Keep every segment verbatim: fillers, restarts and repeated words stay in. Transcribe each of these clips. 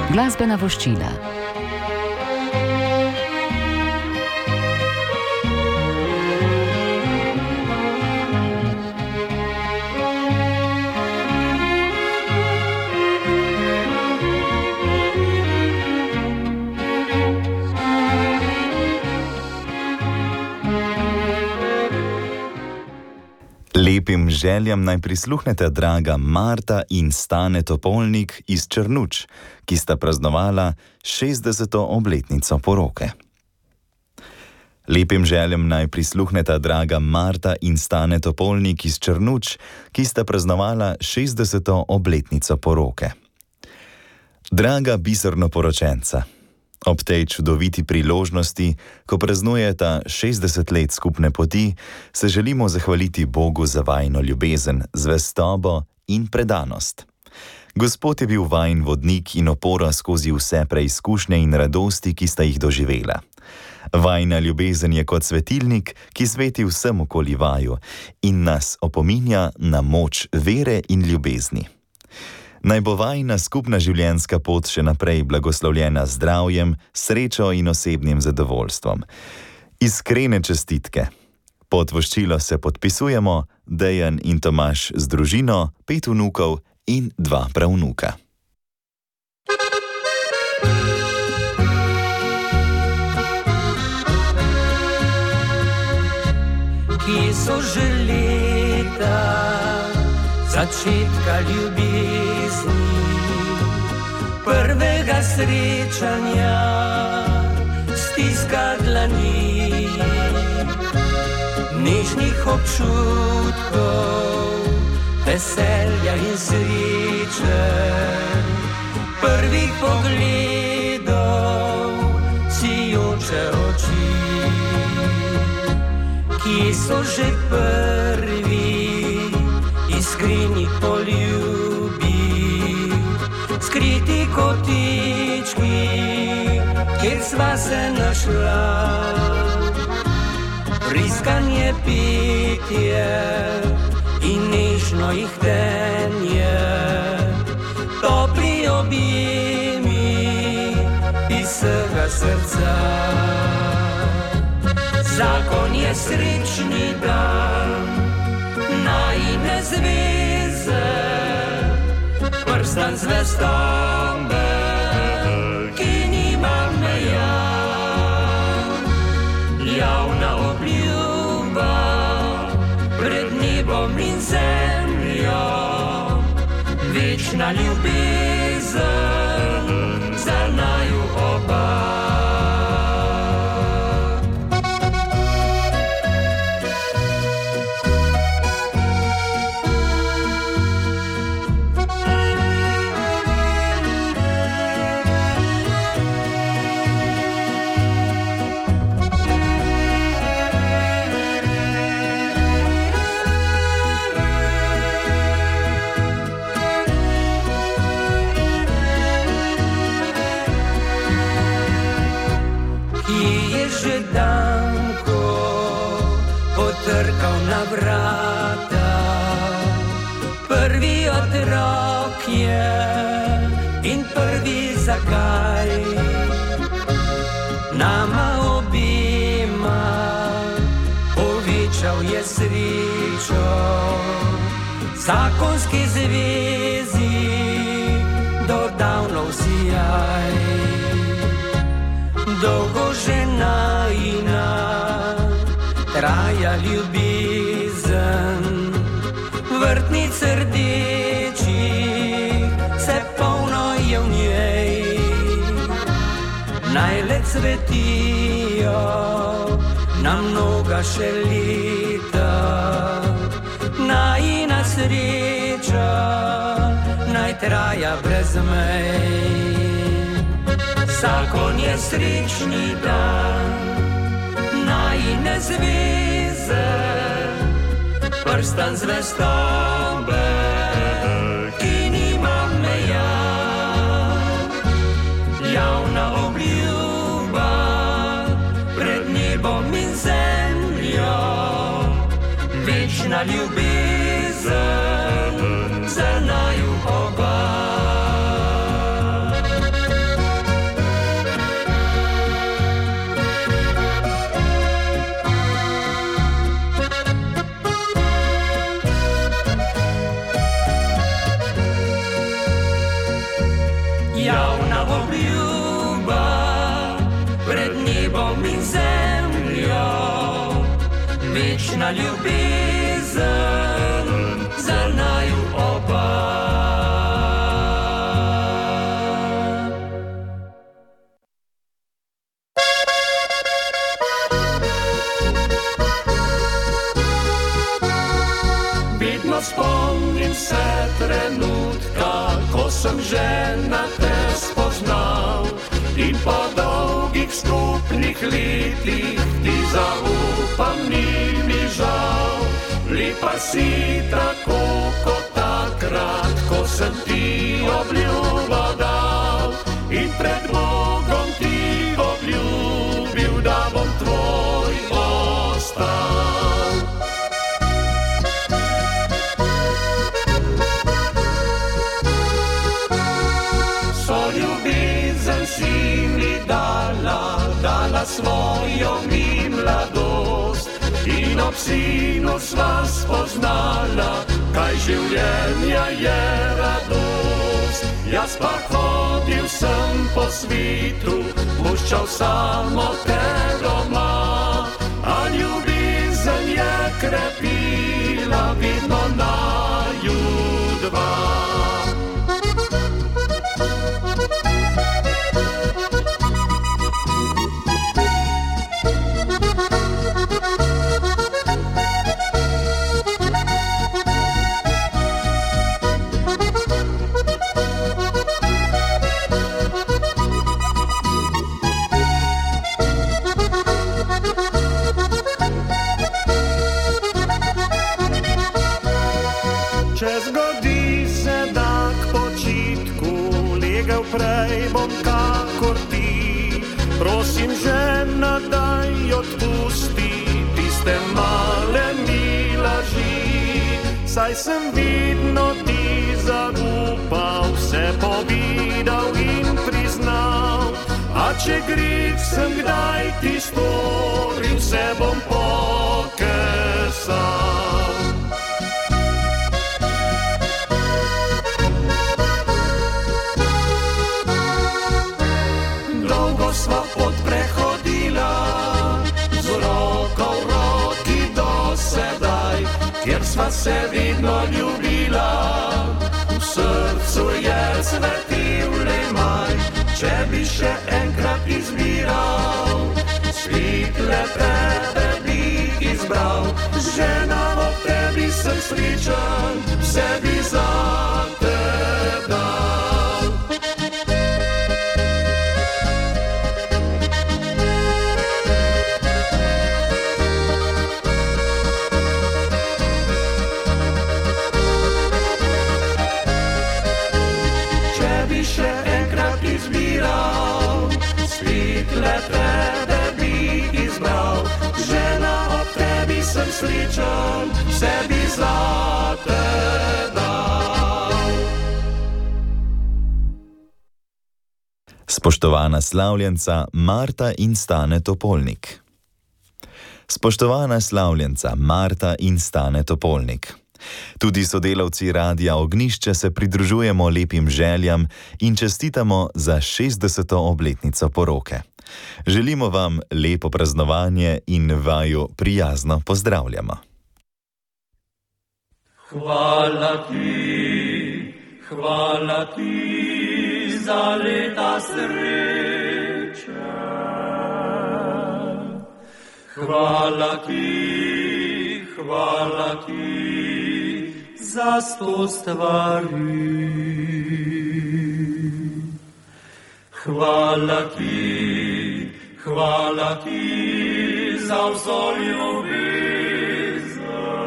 Glasbena voščila. Lepim željam naj prisluhnete draga Marta in Stane Topolnik iz Črnuč, ki sta praznovala šestdeseto obletnico poroke. Lepim željam naj prisluhnete draga Marta in Stane Topolnik iz Črnuč, ki sta praznovala šestdeseto obletnico poroke. Draga biserno poročenca, ob tej čudoviti priložnosti, ko praznujeta šestdeset let skupne poti, se želimo zahvaliti Bogu za vajino ljubezen, zvestobo in predanost. Gospod je bil vajin vodnik in opora skozi vse preizkušnje in radosti, ki sta jih doživela. Vajina ljubezen je kot svetilnik, ki sveti vsem okoli vaju in nas opominja na moč vere in ljubezni. Naj bo vajina skupna življenjska pot še naprej blagoslovljena z zdravjem, srečo in osebnim zadovoljstvom. Iskrene čestitke. Pod voščilo se podpisujemo Dejan in Tomaž z družino, pet vnukov in dva pravnuka. Kje so že leta začetka ljubezni, prvega srečanja, stiska dlani, nežnih občutkov, veselja in sreče, prvih pogledov, sijoče oči. Kje so že prvi iskreni poljubi, skriti kotički, kjer sva se našla, priskanje petje in nežno ihtenje, topli objemi iz vsega srca. Zakon je srečni dan najine zveze, prstan zvestobe, ki nima meja, javna obljuba pred nebom in zemljo, večna ljubezen za naju oba. Trkal na vrata, prvi otrok je in prvi zakaj. Nama obima povečal je srečo, zakonski zvezi dodal nov sijaj. Dolgo že najina traja ljubezen, vrtnic rdečih se polno je v njej. Naj le cvetijo na mnoga še leta, najina sreča naj traja brez mej. Zakon je srečni dan najine zveze, prstan zvestobe, ki nima meja, javna obljuba pred nebom in zemljo, večna ljubezen za naju oba. ta ljubezen za naju oba. Vedno spomnim se trenutka, ko sem že na te spoznal in po dolgih skupnih letih ti zaupam, ni mi žal. Lepa si tako kot takrat, ko sem ti obljubo dal in pred Bogom ti obljubil, da bom tvoj ostal. Si mi dala, dala svojo mi mladost in ob sinu sva spoznala, kaj življenja je radost. Jaz pa hodil sem po svitu, puščal samo te doma, a ljubezen je krepila vidno naju dva. Prej bom kakor ti, prosim žena, daj odpusti tiste male mi laži, saj sem vidno ti zaupal, vse povedal in priznal, a če greh sem kdaj ti storil, se bom pokesal. Sva pot prehodila, z roko v roki do sedaj, kjer sva se vidno ljubila. V srcu je svetil le maj, če bi še enkrat izbiral, svitle tebe bi izbral. Žena, ob tebi sem srečen, vse bi za te dal. Svitle tebe bi izbral, žena, ob tebi sem srečen, vse bi za te dal. Spoštovana slavljenca Marta in Stane Topolnik. Spoštovana slavljenca Marta in Stane Topolnik. Tudi sodelavci Radia Ognjišče se pridružujemo lepim željam in čestitamo za šestdeseto obletnico poroke. Želimo vam lepo praznovanje in vaju prijazno pozdravljamo. Hvala ti, hvala ti za leta sreče. Hvala ti, hvala ti za sto stvari. Hvala ti, hvala ti za vso ljubezen.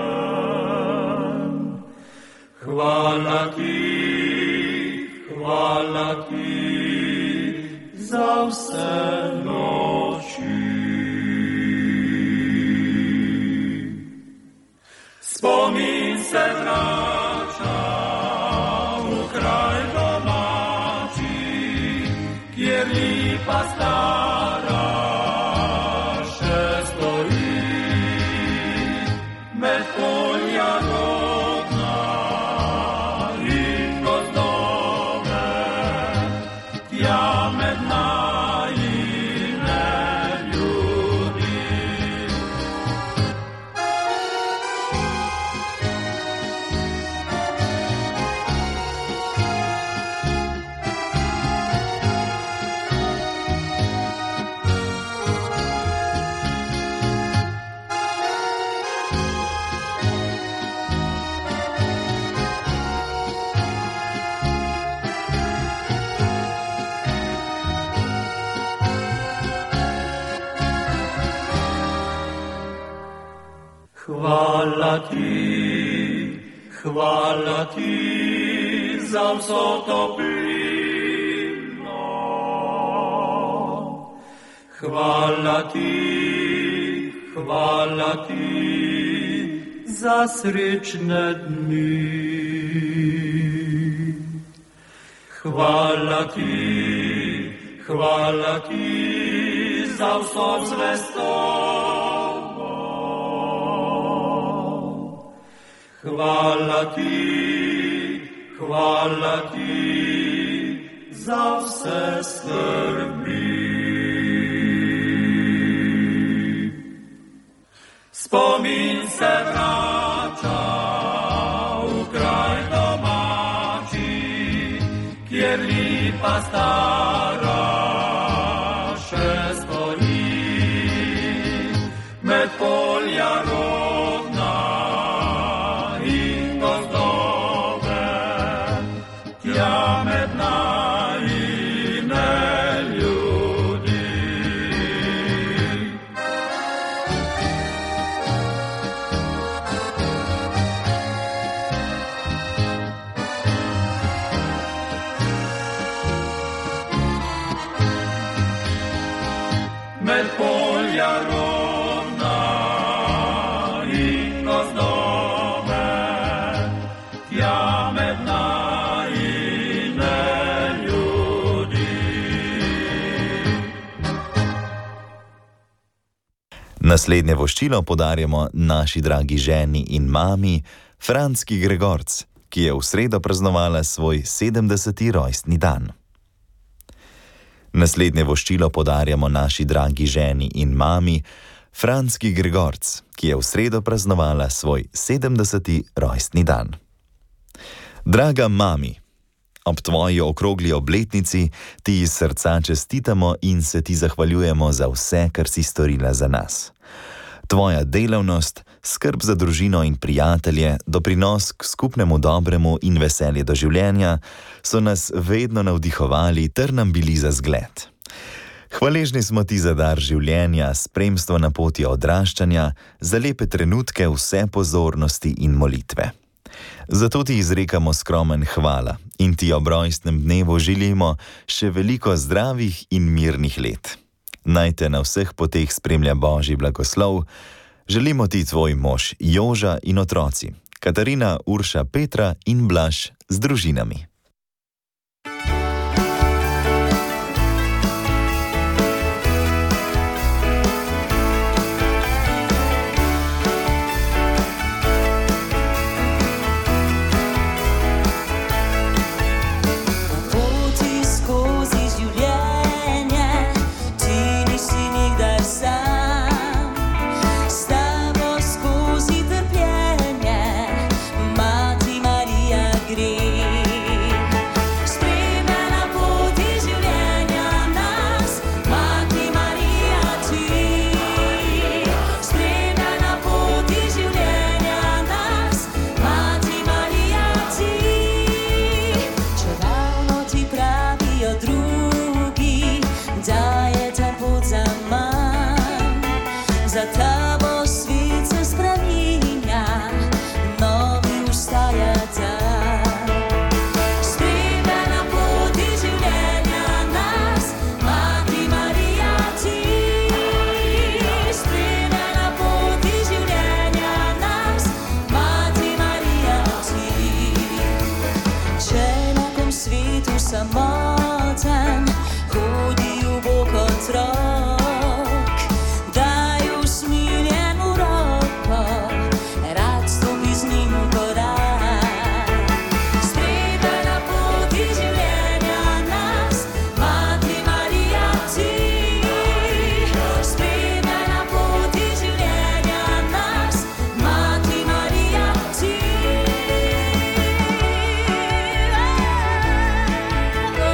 Hvala ti, hvala ti za vse noči. Spomin se vrača v kraj domači, kjer lipa stara še stoji. Med polja rodna in gozdove, tja med najine ljudi. Hvala ti, hvala ti za vso toplino. Hvala ti, hvala ti za srečne dni. Hvala ti, hvala ti za vso zvestobo. Hvala ti, hvala ti za vse skrbi. Spomin se vrača v kraj domači, kjer lipa stara še stoji. Med polja rodna in gozdove, tja med najine ljudi. Med polja rodna in gozdove, tja med najine ljudi. Naslednje voščilo podarjamo naši dragi ženi in mami Francky Gregorc, ki je v sredo praznovala svoj sedemdeseti rojstni dan. Naslednje voščilo podarjamo naši dragi ženi in mami Francky Gregorc, ki je v sredo praznovala svoj sedemdeseti rojstni dan. Draga mami, ob tvoji okrogli obletnici ti iz srca čestitamo in se ti zahvaljujemo za vse, kar si storila za nas. Tvoja delavnost, skrb za družino in prijatelje, doprinos k skupnemu dobremu in veselje do življenja so nas vedno navdihovali ter nam bili za zgled. Hvaležni smo ti za dar življenja, spremstvo na poti odraščanja, za lepe trenutke vse pozornosti in molitve. Zato ti izrekamo skromen hvala in ti ob rojstnem dnevu želimo še veliko zdravih in mirnih let. Naj te na vseh poteh spremlja Božji blagoslov. Želimo ti tvoj mož Joža in otroci, Katarina, Urša, Petra in Blaž z družinami. Oh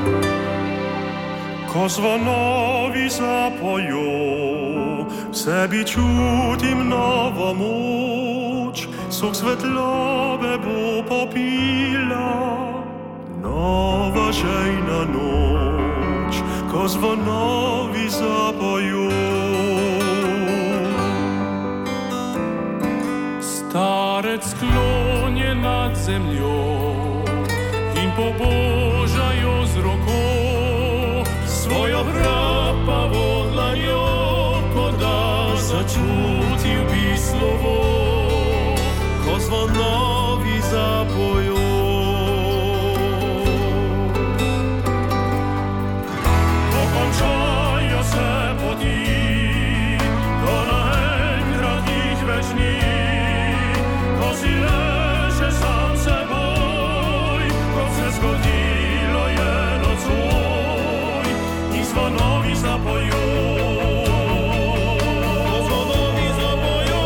Ko zvonovi zapojo, v sebi čutim novo moč, sok svetlobe bo popila, nova žejna noč, ko zvonovi zapojo. Starec sklonjen nad zemljo in pobožajo z roko, svojo hrapavo dlanjo poda, začutil bi slovo, ko zvonovi zapojo. Pokončajo se poti, ko naenkrat jih več ni, ko si leže sam seboj, kot se zgodilo je nocoj, in zvonovi zapojo. Zvonovi zapojo.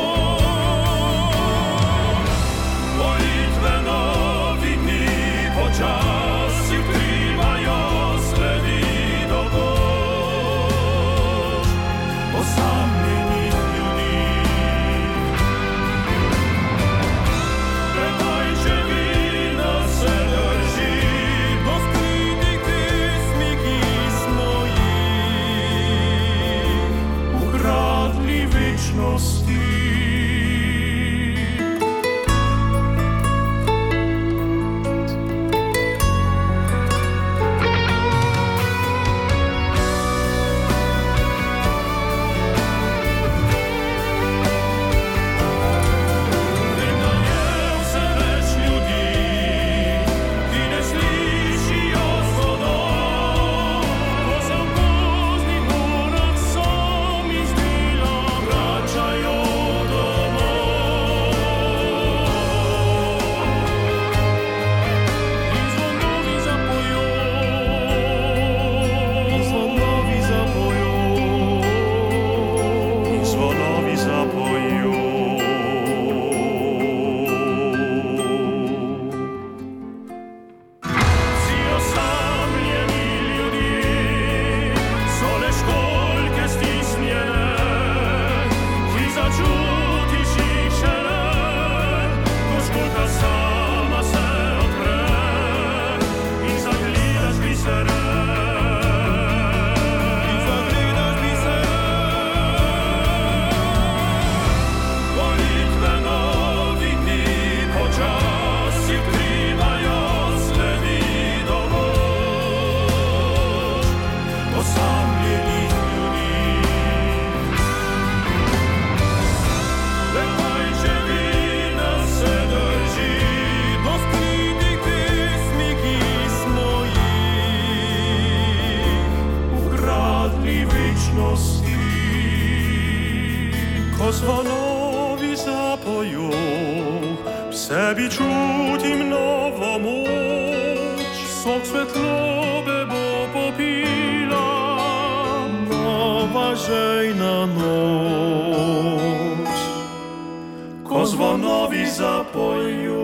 Molitve novi dni počasi vkrivajo sledi dobož osamljenih ljudi. Prekajčevina se drži do skritih pesmi, ki smo jih ukradli večnosti. Vem, da je vse več ljudi, ki ne slišijo zvonov, ko se v poznih urah sami z dela vračajo domov. In zvonovi zapojo. In zvonovi zapojo. In zvonovi zapojo. Vsi osamljeni ljudje so le školjke stisnjene, ki začutiš jih šele, ko školjka sama se odpre in zagledaš bisere. In zagledaš bisere. Molitve novi dni počasi vkrivajo sledi dobož osamljenih ljudi. Prekajčevina se drži do skritih pesmi, ki smo jih ukradli večnosti. Ko zvonovi zapojo, v sebi čutim novo moč, sok svetlobe bo popila, nova žejna noč, ko zvonovi zapojo.